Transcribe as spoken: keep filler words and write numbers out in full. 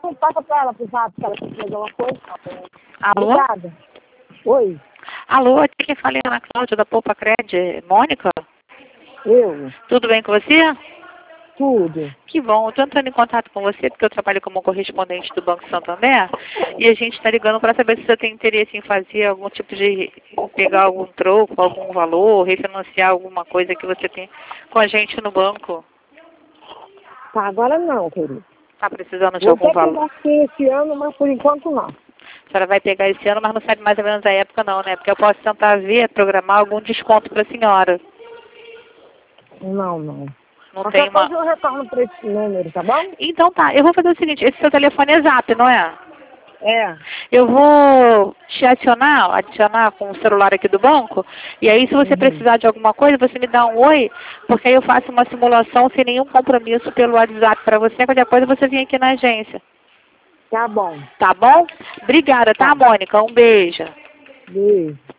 você passa pra ela, pro fato que ela quer fazer alguma coisa. Alô? Obrigada. Oi, Alô, aqui quem fala é a Ana Cláudia da Poupa Cred. Mônica? eu, Tudo bem com você? tudo. Que bom, eu estou entrando em contato com você porque eu trabalho como correspondente do Banco Santander e a gente está ligando para saber se você tem interesse em fazer algum tipo de, pegar algum troco, algum valor, refinanciar alguma coisa que você tem com a gente no banco. Tá, agora não, querido. Está precisando de Vou algum até valor? pegar sim esse ano, mas por enquanto não. A senhora vai pegar esse ano, mas não sabe mais ou menos a época não, né? Porque eu posso tentar ver, programar algum desconto para a senhora. Não, não. Não Qualquer tem uma... coisa eu retorno pra esse número, tá bom? Então tá, eu vou fazer o seguinte, esse seu telefone é zap, não é? É. Eu vou te adicionar, adicionar com o celular aqui do banco, e aí se você Uhum. precisar de alguma coisa, você me dá um oi, porque aí eu faço uma simulação sem nenhum compromisso pelo WhatsApp para você, qualquer coisa você vem aqui na agência. Tá bom. Tá bom? Obrigada, tá, Tá. Mônica? Um beijo. Beijo.